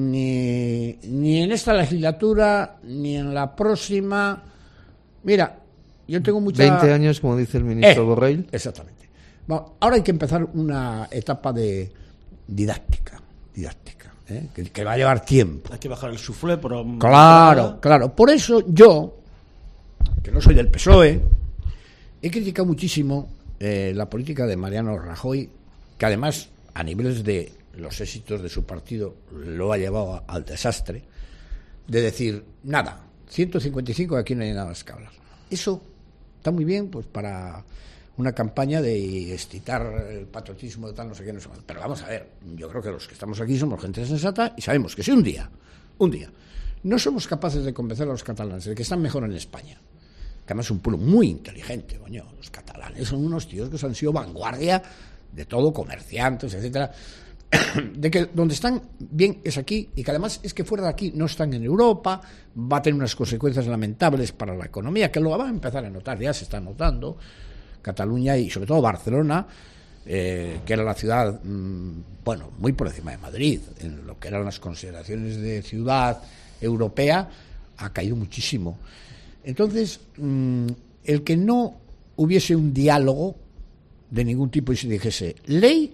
Speaker 4: ni, ni en esta legislatura, ni en la próxima. Mira, yo tengo mucha...
Speaker 2: veinte años, como dice el ministro
Speaker 4: eh,
Speaker 2: Borrell.
Speaker 4: Exactamente. Bueno, ahora hay que empezar una etapa de didáctica, didáctica, ¿eh? que, que va a llevar tiempo.
Speaker 1: Hay que bajar el suflé, pero...
Speaker 4: Claro, claro. Por eso yo, que no soy del P S O E, he criticado muchísimo eh, la política de Mariano Rajoy, que además, a niveles de los éxitos de su partido, lo ha llevado a, al desastre, de decir, nada, ciento cincuenta y cinco, aquí no hay nada más que hablar. Eso está muy bien, pues para una campaña de excitar el patriotismo de tal, no sé qué, no sé cuánto. Pero vamos a ver, yo creo que los que estamos aquí somos gente sensata y sabemos que si un día, un día, no somos capaces de convencer a los catalanes de que están mejor en España, que además es un pueblo muy inteligente, coño, los catalanes son unos tíos que han sido vanguardia de todo, comerciantes, etcétera, de que donde están bien es aquí y que además es que fuera de aquí no están en Europa, va a tener unas consecuencias lamentables para la economía, que lo va a empezar a notar, ya se está notando. Cataluña y sobre todo Barcelona, eh, que era la ciudad, mmm, bueno, muy por encima de Madrid, en lo que eran las consideraciones de ciudad europea, ha caído muchísimo. Entonces, mmm, el que no hubiese un diálogo de ningún tipo y se dijese ley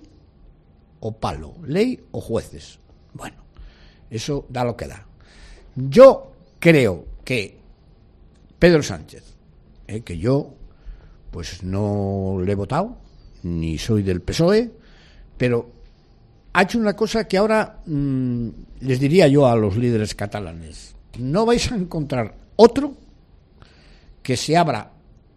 Speaker 4: o palo, ley o jueces, bueno, eso da lo que da. Yo creo que Pedro Sánchez, eh, que yo pues no le he votado, ni soy del P S O E, pero ha hecho una cosa que ahora mmm, les diría yo a los líderes catalanes, no vais a encontrar otro que se abra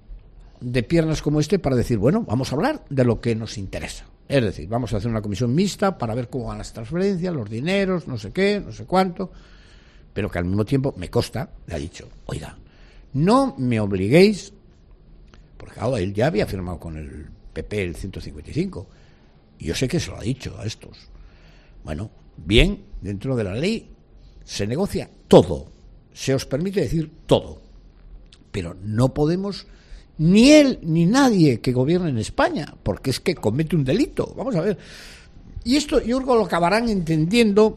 Speaker 4: de piernas como este para decir, bueno, vamos a hablar de lo que nos interesa. Es decir, vamos a hacer una comisión mixta para ver cómo van las transferencias, los dineros, no sé qué, no sé cuánto, pero que al mismo tiempo me consta, le ha dicho, oiga, no me obliguéis, porque claro, él ya había firmado con el P P el ciento cincuenta y cinco, y yo sé que se lo ha dicho a estos. Bueno, bien, dentro de la ley se negocia todo, se os permite decir todo, pero no podemos... Ni él ni nadie que gobierne en España, porque es que comete un delito. Vamos a ver. Y esto yo creo que lo acabarán entendiendo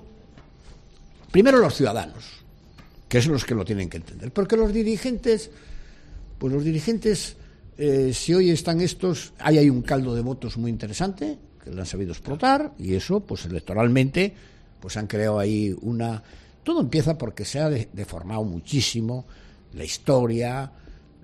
Speaker 4: primero los ciudadanos, que son los que lo tienen que entender. Porque los dirigentes, pues los dirigentes, eh, si hoy están estos, ahí hay un caldo de votos muy interesante, que lo han sabido explotar, y eso, pues electoralmente, pues han creado ahí una... Todo empieza porque se ha de- deformado muchísimo la historia.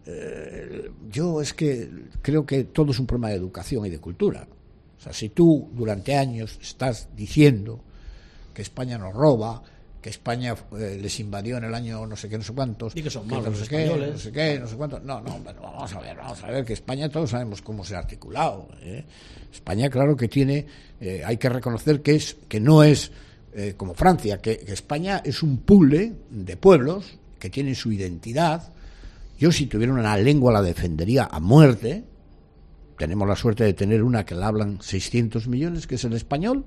Speaker 4: Eh, yo es que creo que todo es un problema de educación y de cultura. O sea, si tú durante años estás diciendo que España nos roba, que España eh, les invadió en el año no sé qué, no sé cuántos,
Speaker 1: Y que son
Speaker 4: no
Speaker 1: malos
Speaker 4: sé
Speaker 1: los
Speaker 4: qué,
Speaker 1: españoles.
Speaker 4: no sé qué, no sé cuántos, no, no, pero vamos a ver, vamos a ver que España todos sabemos cómo se ha articulado. ¿eh? España, claro que tiene, eh, hay que reconocer que es, que no es eh, como Francia, que, que España es un puzzle de pueblos que tienen su identidad. Yo si tuviera una lengua la defendería a muerte, tenemos la suerte de tener una que la hablan seiscientos millones, que es el español,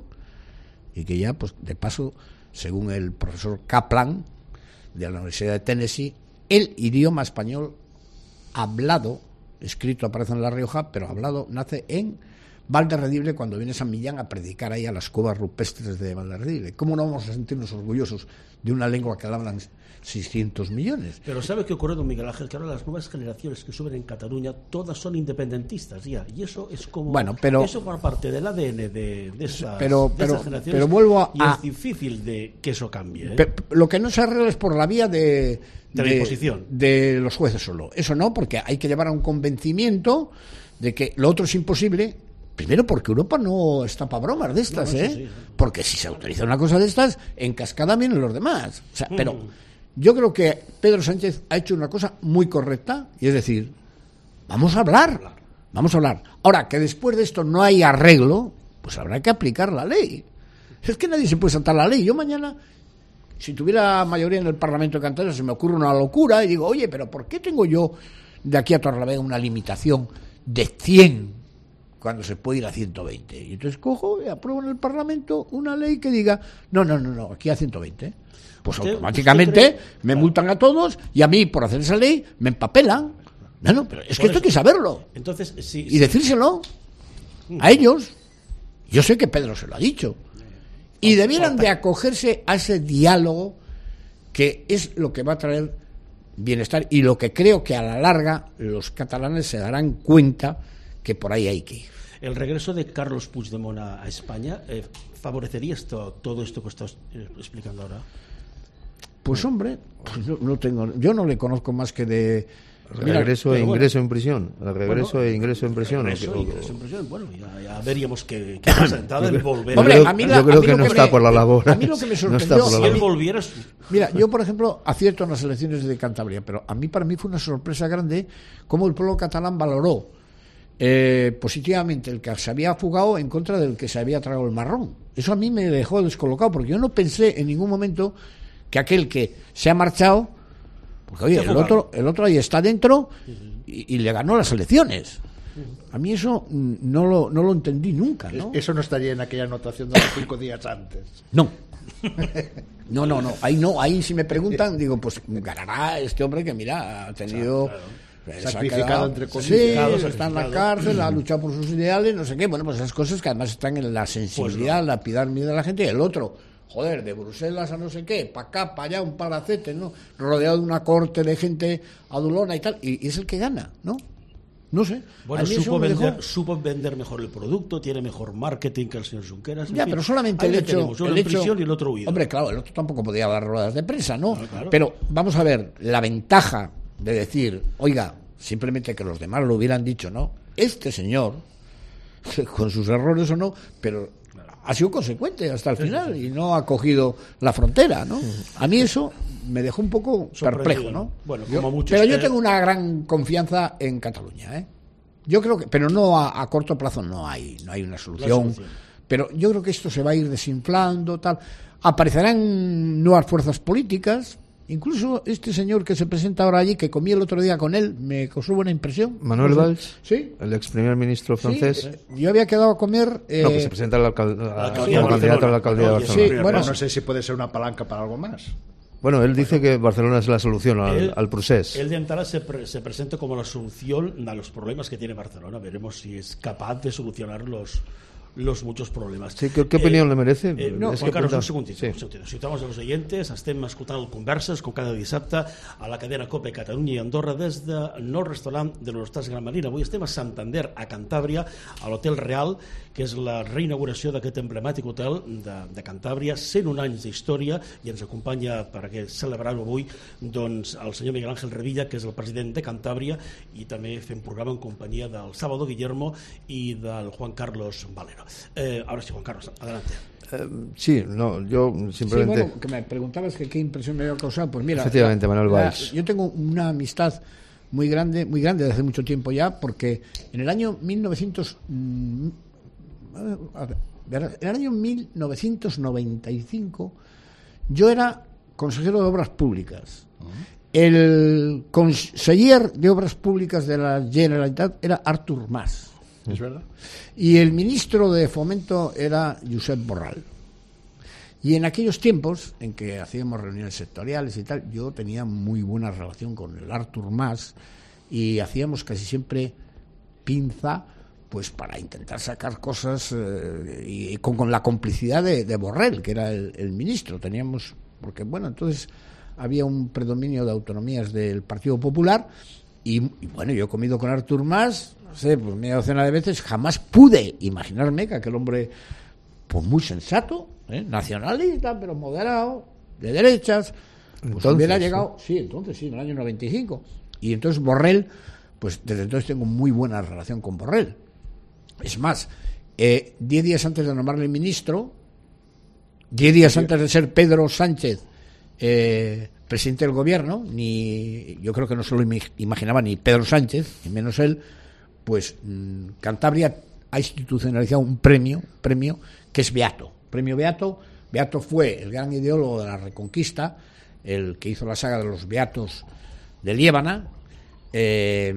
Speaker 4: y que ya, pues de paso, según el profesor Kaplan de la Universidad de Tennessee, el idioma español hablado, escrito aparece en La Rioja, pero hablado nace en Valderredible, cuando viene San Millán a predicar ahí a las cuevas rupestres de Valderredible. ¿Cómo no vamos a sentirnos orgullosos de una lengua que la hablan seiscientos millones?
Speaker 1: Pero ¿sabe qué ocurre, don Miguel Ángel? Que ahora las nuevas generaciones que suben en Cataluña todas son independentistas ya, y eso es como...
Speaker 4: Bueno, pero...
Speaker 1: Eso forma parte del A D N de, de, esas,
Speaker 4: pero,
Speaker 1: de
Speaker 4: pero,
Speaker 1: esas generaciones,
Speaker 4: pero vuelvo a,
Speaker 1: y es difícil de que eso cambie, ¿eh?
Speaker 4: Pero, lo que no se arregla es por la vía de...
Speaker 1: De, de la imposición.
Speaker 4: De los jueces solo. Eso no, porque hay que llevar a un convencimiento de que lo otro es imposible. Primero porque Europa no está para bromas de estas, no, no, ¿eh? Sí, sí. Porque si se autoriza una cosa de estas, en cascada vienen los demás. O sea, mm. Pero yo creo que Pedro Sánchez ha hecho una cosa muy correcta, y es decir, vamos a hablar, vamos a hablar. Ahora, que después de esto no hay arreglo, pues habrá que aplicar la ley. Es que nadie se puede saltar la ley. Yo mañana, si tuviera mayoría en el Parlamento de Cantabria, se me ocurre una locura y digo, oye, pero ¿por qué tengo yo de aquí a Torrelavega una limitación de cien cuando se puede ir a ciento veinte? Y entonces cojo y apruebo en el Parlamento una ley que diga, no, no, no, no, aquí a ciento veinte. Pues ¿Usted, automáticamente usted cree? me multan a todos y a mí, por hacer esa ley, me empapelan. No, no, pero es que esto hay que saberlo.
Speaker 1: Entonces, sí,
Speaker 4: y
Speaker 1: sí.
Speaker 4: decírselo a ellos. Yo sé que Pedro se lo ha dicho. Y debieran de acogerse a ese diálogo, que es lo que va a traer bienestar y lo que creo que a la larga los catalanes se darán cuenta que por ahí hay que ir.
Speaker 1: ¿El regreso de Carlos Puigdemont a España eh, favorecería esto, todo esto que estás eh, explicando ahora?
Speaker 4: Pues hombre, pues no, no tengo, yo no le conozco más que de...
Speaker 2: Mira, regreso e ingreso bueno. en prisión. El regreso bueno, e ingreso en prisión.
Speaker 1: Regreso, o, ingreso en prisión. Bueno, ya, ya veríamos qué pasa. El volver.
Speaker 2: Hombre, yo, a mí la, yo creo a mí que no que está me, por la labor.
Speaker 4: A mí lo que me sorprendió... No
Speaker 1: si él volviera...
Speaker 4: Mira, yo, por ejemplo, acierto en las elecciones de Cantabria, pero a mí, para mí, fue una sorpresa grande cómo el pueblo catalán valoró eh, positivamente el que se había fugado en contra del que se había tragado el marrón. Eso a mí me dejó descolocado, porque yo no pensé en ningún momento que aquel que se ha marchado... Porque, oye, el otro, el otro ahí está dentro y, y le ganó las elecciones. A mí eso no lo, no lo entendí nunca, ¿no?
Speaker 3: Eso no estaría en aquella anotación de los cinco días antes.
Speaker 4: No. No, no, no. Ahí no, ahí si me preguntan, digo, pues ganará este hombre que, mira, ha tenido...
Speaker 3: Claro, claro. Sacrificado, entre comillas.
Speaker 4: Sí, está en la cárcel, ha luchado por sus ideales, no sé qué. Bueno, pues esas cosas que además están en la sensibilidad, pues no. la piedad de la gente. Y el otro... Joder, de Bruselas a no sé qué, para acá, para allá, un palacete, ¿no? Rodeado de una corte de gente adulona y tal, y, y es el que gana, ¿no? No sé.
Speaker 1: Bueno, supo vender, dejó... supo vender mejor el producto, tiene mejor marketing que el señor Junqueras.
Speaker 4: Ya,
Speaker 1: fin,
Speaker 4: pero solamente el hecho...
Speaker 1: Tenemos, uno
Speaker 4: el
Speaker 1: en
Speaker 4: hecho...
Speaker 1: prisión y el otro huido.
Speaker 4: Hombre, claro, el otro tampoco podía dar ruedas de prensa, ¿no?
Speaker 1: Claro, claro.
Speaker 4: Pero vamos a ver, la ventaja de decir, oiga, simplemente que los demás lo hubieran dicho, ¿no? Este señor, con sus errores o no, pero... ha sido consecuente hasta el final y no ha cogido la frontera, ¿no? A mí eso me dejó un poco perplejo, ¿no?
Speaker 1: Bueno,
Speaker 4: yo,
Speaker 1: como muchos,
Speaker 4: pero yo tengo una gran confianza en Cataluña, ¿eh? Yo creo que, pero no a, a corto plazo no hay, no hay una solución, solución. Pero yo creo que esto se va a ir desinflando, tal. Aparecerán nuevas fuerzas políticas. Incluso este señor que se presenta ahora allí, que comí el otro día con él, me causó buena impresión.
Speaker 2: Manuel Valls,
Speaker 4: ¿sí?
Speaker 2: El ex primer ministro francés.
Speaker 4: Sí, yo había quedado a comer... Eh...
Speaker 2: No, que se presenta al alcal... a... como candidato a la alcaldía de Barcelona.
Speaker 3: Sí, bueno, no sé si puede ser una palanca para algo más.
Speaker 2: Bueno, él dice que Barcelona es la solución al, él, al procés.
Speaker 1: Él de entrada se, pre, se presenta como la solución a los problemas que tiene Barcelona. Veremos si es capaz de solucionar los... los muchos problemes.
Speaker 2: Sí, què, què opinió eh, le merece?
Speaker 1: Eh, no, Juan Carlos, un segundito, sí. un segundito. Situamos els oients, estem escoltant converses com cada dissabte a la cadena COPE Catalunya i Andorra des del nou restaurant de l'Hostal Gran Marina. Avui estem a Santander, a Cantàbria, a l'Hotel Real, que és la reinauguració d'aquest emblemàtic hotel de, de Cantàbria, cent un anys d'història, i ens acompanya per celebrar-ho avui doncs, el senyor Miguel Ángel Revilla, que és el president de Cantàbria, i també fem programa en companyia del Sábado Guillermo i del Juan Carlos Valero. Eh, ahora sí, Juan Carlos, adelante.
Speaker 2: Eh, sí, no, yo simplemente...
Speaker 4: Sí, bueno, que me preguntabas que qué impresión me había causado. Pues mira,
Speaker 2: efectivamente, Manuel Valls.
Speaker 4: Yo tengo una amistad muy grande, muy grande desde hace mucho tiempo ya, porque en el año mil novecientos... Mmm, a ver, en el año mil novecientos noventa y cinco yo era consejero de Obras Públicas. Uh-huh. El conseller de Obras Públicas de la Generalitat era Artur Mas.
Speaker 3: ¿Es verdad?
Speaker 4: Y el ministro de Fomento era Josep Borrell. Y en aquellos tiempos en que hacíamos reuniones sectoriales y tal, yo tenía muy buena relación con el Artur Mas y hacíamos casi siempre pinza pues para intentar sacar cosas eh, y con, con la complicidad de, de Borrell, que era el, el ministro. Teníamos, porque bueno, entonces había un predominio de autonomías del Partido Popular y, y bueno, yo he comido con Artur Mas, no sé, pues media docena de veces, jamás pude imaginarme que aquel hombre, pues muy sensato, ¿eh? nacionalista, pero moderado, de derechas, pues entonces, hubiera llegado, sí, entonces sí, en el año noventa y cinco. Y entonces Borrell, pues desde entonces tengo muy buena relación con Borrell. Es más, eh, diez días antes de nombrarle ministro, diez días antes de ser Pedro Sánchez eh, presidente del gobierno, ni yo creo que no se lo imaginaba ni Pedro Sánchez, ni menos él, pues mmm, Cantabria ha institucionalizado un premio, premio que es Beato. Premio Beato. Beato fue el gran ideólogo de la Reconquista, el que hizo la saga de los Beatos de Liébana, eh,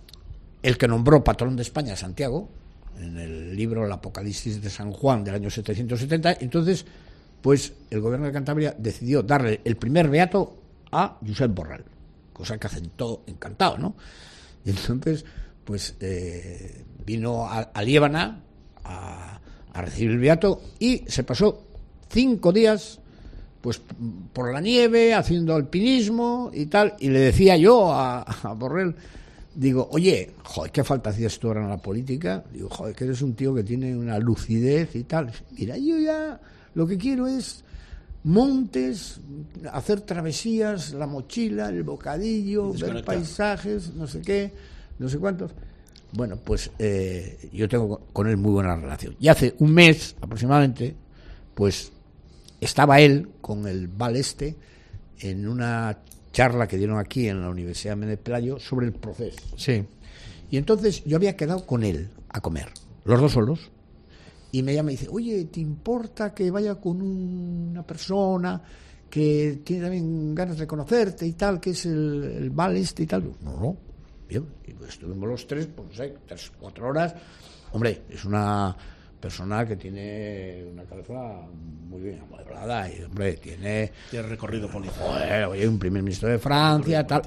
Speaker 4: el que nombró patrón de España a Santiago, en el libro El Apocalipsis de San Juan del año setecientos setenta. Entonces, pues el gobierno de Cantabria decidió darle el primer Beato a Josep Borrell, cosa que aceptó encantado, ¿no? Y entonces, pues eh, vino a, a Liébana a, a recibir el Beato y se pasó cinco días pues por la nieve, haciendo alpinismo y tal, y le decía yo a, a Borrell, digo, oye, joder, qué falta hacías tú ahora en la política, digo, joder, que eres un tío que tiene una lucidez y tal, mira, yo ya lo que quiero es montes, hacer travesías, la mochila, el bocadillo, ver paisajes, no sé qué, no sé cuántos. Bueno, pues eh, yo tengo con él muy buena relación. Y hace un mes aproximadamente, pues estaba él con el Val Este en una charla que dieron aquí en la Universidad Méndez Pelayo sobre el proceso.
Speaker 2: Sí.
Speaker 4: Y entonces yo había quedado con él a comer, los dos solos, y me llama y dice, oye, ¿te importa que vaya con una persona que tiene también ganas de conocerte y tal, que es el, el Val Este y tal? No, no, bien, y pues estuvimos los tres, pues no sé, tres, cuatro horas. Hombre, es una persona que tiene una cabeza muy bien amueblada y, hombre, tiene...
Speaker 1: Tiene recorrido político.
Speaker 4: Joder, oye, un primer ministro de Francia, tal...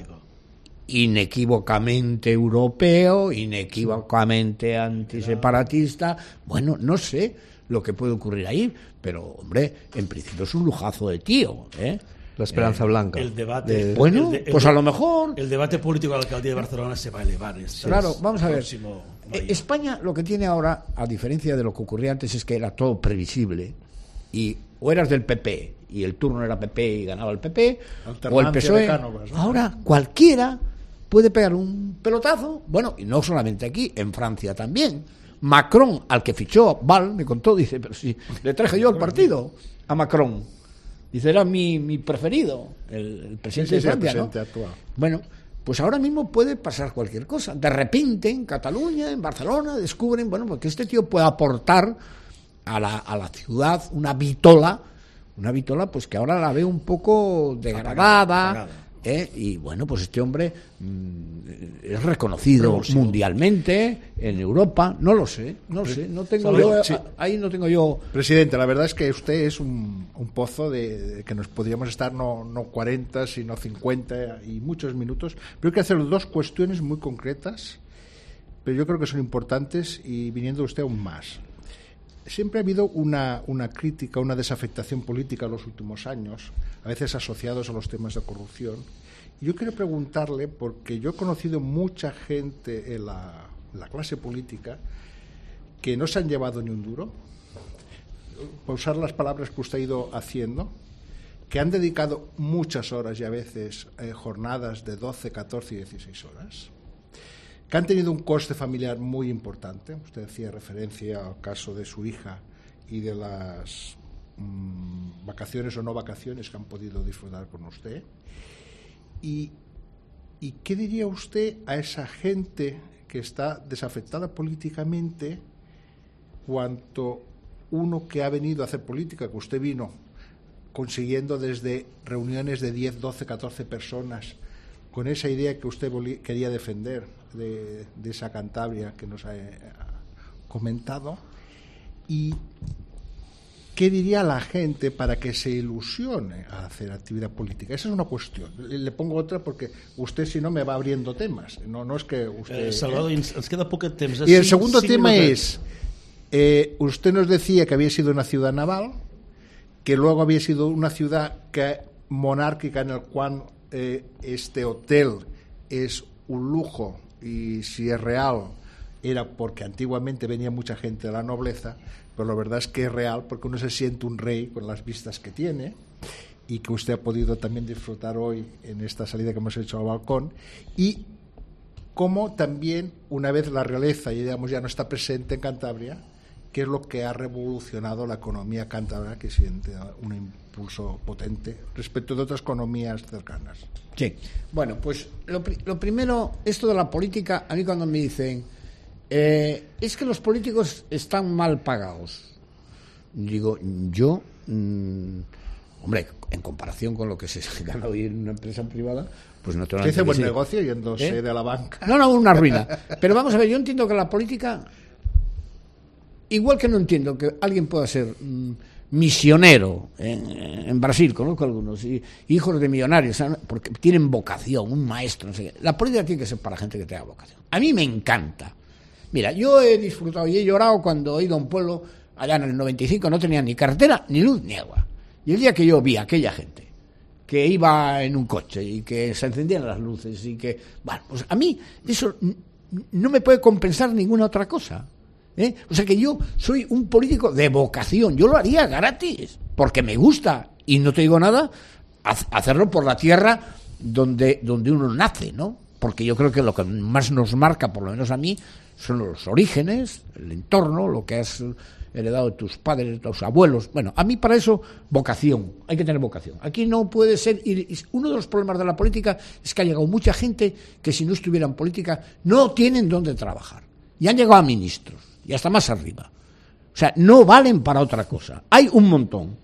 Speaker 4: inequívocamente europeo, inequívocamente antiseparatista. Bueno, no sé lo que puede ocurrir ahí, pero, hombre, en principio es un lujazo de tío, ¿eh?
Speaker 2: La esperanza eh, blanca.
Speaker 1: El debate.
Speaker 4: De, bueno,
Speaker 1: el de, el
Speaker 4: pues
Speaker 1: de,
Speaker 4: a lo mejor.
Speaker 1: El debate político de la alcaldía de Barcelona se va a elevar. Este
Speaker 4: claro,
Speaker 1: es
Speaker 4: vamos a ver.
Speaker 1: Mayo.
Speaker 4: España lo que tiene ahora, a diferencia de lo que ocurría antes, es que era todo previsible. Y o eras del P P y el turno era P P y ganaba el P P, o el P S O E. Cánovas, ¿no? Ahora cualquiera puede pegar un pelotazo. Bueno, y no solamente aquí, en Francia también. Macron, al que fichó Val, me contó, dice, pero si le traje yo al partido a Macron. Dice, era mi, mi preferido, el, el presidente sí, sí, de Francia, ¿no? Actual. Bueno, pues ahora mismo puede pasar cualquier cosa. De repente, en Cataluña, en Barcelona, descubren, bueno, porque este tío puede aportar a la, a la ciudad una vitola, una vitola pues que ahora la veo un poco degradada, apagada. ¿Eh? Y bueno, pues este hombre mmm, es reconocido sí. mundialmente en Europa, no lo sé, no Pre- sé, no tengo ¿sabes? yo sí. ahí no tengo yo.
Speaker 3: Presidente, la verdad es que usted es un, un pozo de, de que nos podríamos estar no, no cuarenta, sino cincuenta y muchos minutos, pero hay que hacer dos cuestiones muy concretas, pero yo creo que son importantes y viniendo usted aún más. Siempre ha habido una, una crítica, una desafectación política en los últimos años, a veces asociados a los temas de corrupción. Y yo quiero preguntarle, porque yo he conocido mucha gente en la, en la clase política que no se han llevado ni un duro, por usar las palabras que usted ha ido haciendo, que han dedicado muchas horas y a veces eh, jornadas de doce, catorce y dieciséis horas, que han tenido un coste familiar muy importante. Usted hacía referencia al caso de su hija y de las mmm, vacaciones o no vacaciones que han podido disfrutar con usted. Y, ¿Y qué diría usted a esa gente que está desafectada políticamente cuanto uno que ha venido a hacer política, que usted vino consiguiendo desde reuniones de diez, doce, catorce personas, con esa idea que usted quería defender de, de esa Cantabria que nos ha, comentado, y qué diría la gente para que se ilusione a hacer actividad política. Esa es una cuestión. Le pongo otra porque usted, si no, me va abriendo temas. No, no es que usted...
Speaker 1: Eh, Salvador, eh, ens queda poc temps.
Speaker 3: Y el segundo sí, tema es, eh, usted nos decía que había sido una ciudad naval, que luego había sido una ciudad que, monárquica, en el cual eh, este hotel es un lujo, y si es real era porque antiguamente venía mucha gente de la nobleza, pero la verdad es que es real porque uno se siente un rey con las vistas que tiene, y que usted ha podido también disfrutar hoy en esta salida que hemos hecho al balcón, y como también una vez la realeza, digamos, ya no está presente en Cantabria, que es lo que ha revolucionado la economía cántabra, que siente un impulso potente respecto de otras economías cercanas.
Speaker 4: Sí, bueno, pues lo, lo primero, esto de la política, a mí cuando me dicen eh, es que los políticos están mal pagados, digo, yo mmm, hombre, en comparación con lo que se gana hoy en una empresa privada, pues no tengo nada que decir.
Speaker 3: ¿Qué hace buen negocio yéndose ¿Eh? de la banca?
Speaker 4: No, no, una ruina. Pero vamos a ver, yo entiendo que la política, igual que no entiendo que alguien pueda ser mmm, misionero en, en Brasil, conozco algunos, y, hijos de millonarios, ¿sabes? Porque tienen vocación, un maestro, no sé qué. La política tiene que ser para gente que tenga vocación. A mí me encanta. Mira, yo he disfrutado y he llorado cuando he ido a un pueblo, allá en el noventa y cinco, no tenía ni carretera, ni luz, ni agua. Y el día que yo vi a aquella gente que iba en un coche y que se encendían las luces y que, bueno, pues a mí eso no me puede compensar ninguna otra cosa. ¿Eh? O sea que yo soy un político de vocación, yo lo haría gratis, porque me gusta, y no te digo nada, hacerlo por la tierra donde, donde uno nace, ¿no? Porque yo creo que lo que más nos marca, por lo menos a mí, son los orígenes, el entorno, lo que has heredado de tus padres, de tus abuelos. Bueno, a mí para eso, vocación, hay que tener vocación. Aquí no puede ser, y uno de los problemas de la política es que ha llegado mucha gente que si no estuviera en política no tienen dónde trabajar, y han llegado a ministros y hasta más arriba. O sea, no valen para otra cosa. Hay un montón.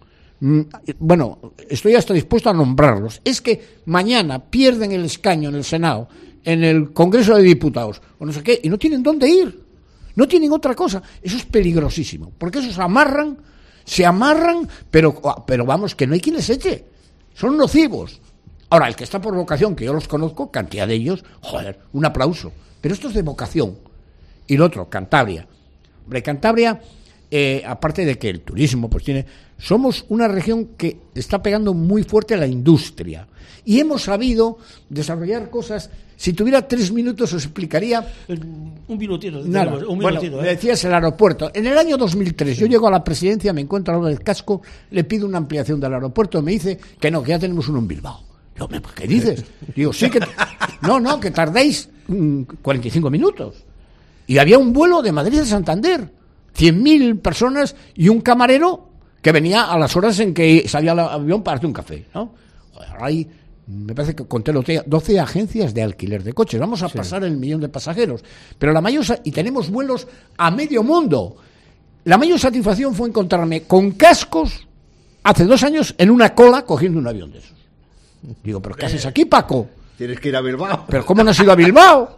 Speaker 4: Bueno, estoy hasta dispuesto a nombrarlos. Es que mañana pierden el escaño en el Senado, en el Congreso de Diputados, o no sé qué, y no tienen dónde ir. No tienen otra cosa. Eso es peligrosísimo, porque esos amarran, se amarran, pero, pero vamos, que no hay quien les eche. Son nocivos. Ahora, el que está por vocación, que yo los conozco, cantidad de ellos, joder, un aplauso. Pero esto es de vocación. Y lo otro, Cantabria. Hombre, Cantabria, eh, aparte de que el turismo pues tiene, somos una región que está pegando muy fuerte a la industria y hemos sabido desarrollar cosas. Si tuviera tres minutos os explicaría.
Speaker 1: Un minutito.
Speaker 4: Nada.
Speaker 1: Un
Speaker 4: bueno,
Speaker 1: minutito, ¿eh?
Speaker 4: Me decías el aeropuerto. En el año dos mil tres yo llego a la presidencia, me encuentro a lo del casco, le pido una ampliación del aeropuerto, me dice que no, que ya tenemos uno en Bilbao. Yo, ¿qué dices? Digo, sí que... No, no, que tardéis mmm, cuarenta y cinco minutos. Y había un vuelo de Madrid a Santander, cien mil personas y un camarero que venía a las horas en que salía el avión para hacer un café, ¿no? Joder, hay, me parece que conté doce agencias de alquiler de coches, vamos a sí. pasar el millón de pasajeros, pero la mayor, y tenemos vuelos a medio mundo. La mayor satisfacción fue encontrarme con cascos hace dos años en una cola cogiendo un avión de esos. Digo, ¿pero qué haces aquí, Paco?
Speaker 3: Tienes que ir a Bilbao.
Speaker 4: ¿Pero cómo no has ido a Bilbao?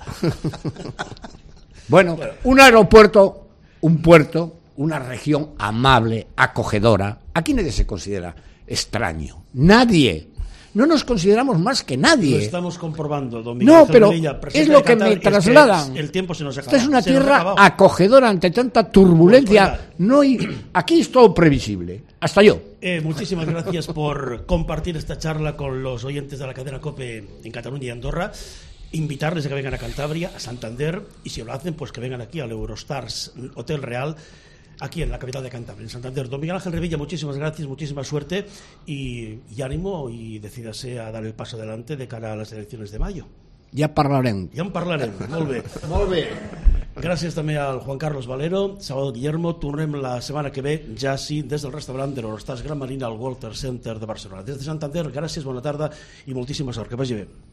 Speaker 4: Bueno, un aeropuerto, un puerto, una región amable, acogedora. Aquí nadie se considera extraño. Nadie. No nos consideramos más que nadie.
Speaker 1: Lo estamos comprobando, don Miguel
Speaker 4: No,
Speaker 1: Ángel
Speaker 4: pero
Speaker 1: Melilla,
Speaker 4: es lo que me trasladan.
Speaker 1: Es que el tiempo se nos acaba.
Speaker 4: Esta es una
Speaker 1: se
Speaker 4: tierra acogedora ante tanta turbulencia. Pues, no hay, aquí es todo previsible. Hasta yo.
Speaker 1: Eh, muchísimas gracias por compartir esta charla con los oyentes de la cadena COPE en Cataluña y Andorra. Invitarles a que vengan a Cantabria, a Santander, y si lo hacen, pues que vengan aquí al Eurostars Hotel Real, aquí en la capital de Cantabria, en Santander. Don Miguel Ángel Revilla, muchísimas gracias, muchísima suerte y, y ánimo, y decídase a dar el paso adelante de cara a las elecciones de mayo.
Speaker 4: Ja parlarem.
Speaker 1: Ja en parlarem, molt bé.
Speaker 3: Molt bé.
Speaker 1: Gràcies també al Juan Carlos Valero, Salvador Guillermo. Tornem la setmana que ve, ja sí, des del restaurant de l'Eurostars Gran Marina al Walter Center de Barcelona. Des de Santander, gràcies, bona tarda i moltíssima sort. Que vagi bé.